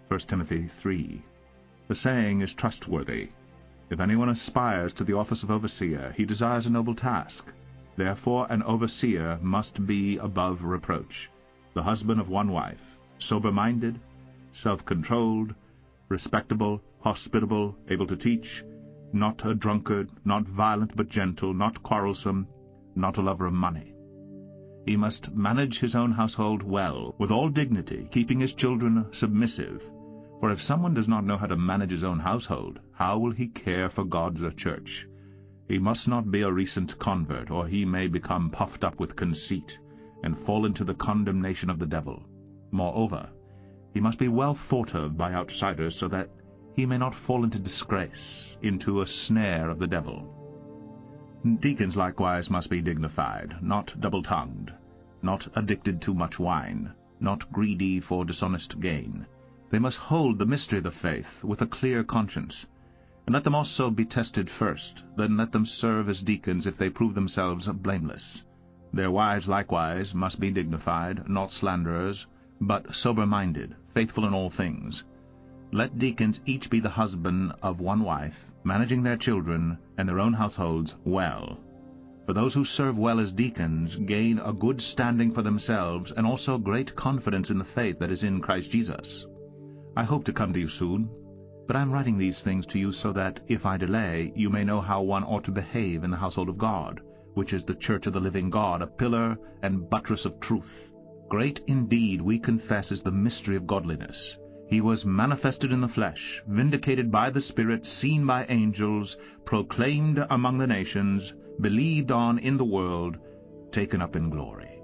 1 Timothy 3. The saying is trustworthy. If anyone aspires to the office of overseer, he desires a noble task. Therefore an overseer must be above reproach, the husband of one wife, sober-minded, self-controlled, respectable, hospitable, able to teach, not a drunkard, not violent but gentle, not quarrelsome, not a lover of money. He must manage his own household well, with all dignity, keeping his children submissive. For if someone does not know how to manage his own household, how will he care for God's church? He must not be a recent convert, or he may become puffed up with conceit, and fall into the condemnation of the devil. Moreover, he must be well thought of by outsiders, so that he may not fall into disgrace, into a snare of the devil. Deacons likewise must be dignified, not double-tongued, not addicted to much wine, not greedy for dishonest gain. They must hold the mystery of the faith with a clear conscience. And let them also be tested first, then let them serve as deacons if they prove themselves blameless. Their wives likewise must be dignified, not slanderers, but sober-minded, faithful in all things. Let deacons each be the husband of one wife, managing their children and their own households well. For those who serve well as deacons gain a good standing for themselves, and also great confidence in the faith that is in Christ Jesus. I hope to come to you soon, but I am writing these things to you so that, if I delay, you may know how one ought to behave in the household of God, which is the church of the living God, a pillar and buttress of truth. Great indeed, we confess, is the mystery of godliness. He was manifested in the flesh, vindicated by the Spirit, seen by angels, proclaimed among the nations, believed on in the world, taken up in glory.